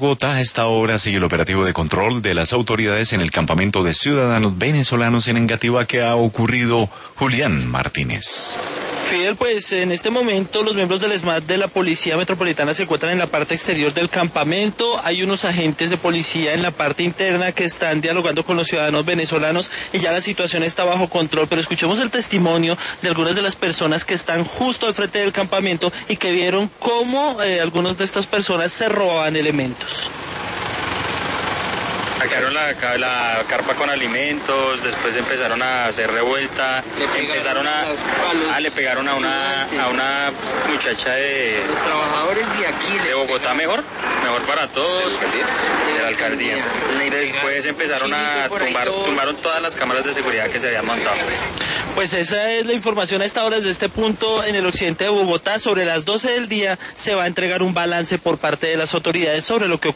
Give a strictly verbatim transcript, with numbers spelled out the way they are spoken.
Bogotá, a esta hora sigue el operativo de control de las autoridades en el campamento de ciudadanos venezolanos en Engativá. ¿Qué ha ocurrido? Julián Martínez. Fidel, pues en este momento los miembros del ESMAD de la Policía Metropolitana se encuentran en la parte exterior del campamento. Hay unos agentes de policía en la parte interna que están dialogando con los ciudadanos venezolanos y ya la situación está bajo control. Pero escuchemos el testimonio de algunas de las personas que están justo al frente del campamento y que vieron cómo eh, algunas de estas personas se robaban elementos. Sacaron la, la carpa con alimentos, después empezaron a hacer revuelta, empezaron a, a le pegaron a una a una muchacha de los trabajadores de aquí de Bogotá, mejor, mejor para todos, de la alcaldía. Después empezaron a tumbar, tumbaron todas las cámaras de seguridad que se habían montado. Pues esa es la información a esta hora desde este punto en el occidente de Bogotá. Sobre las doce del día se va a entregar un balance por parte de las autoridades sobre lo que ocurrió.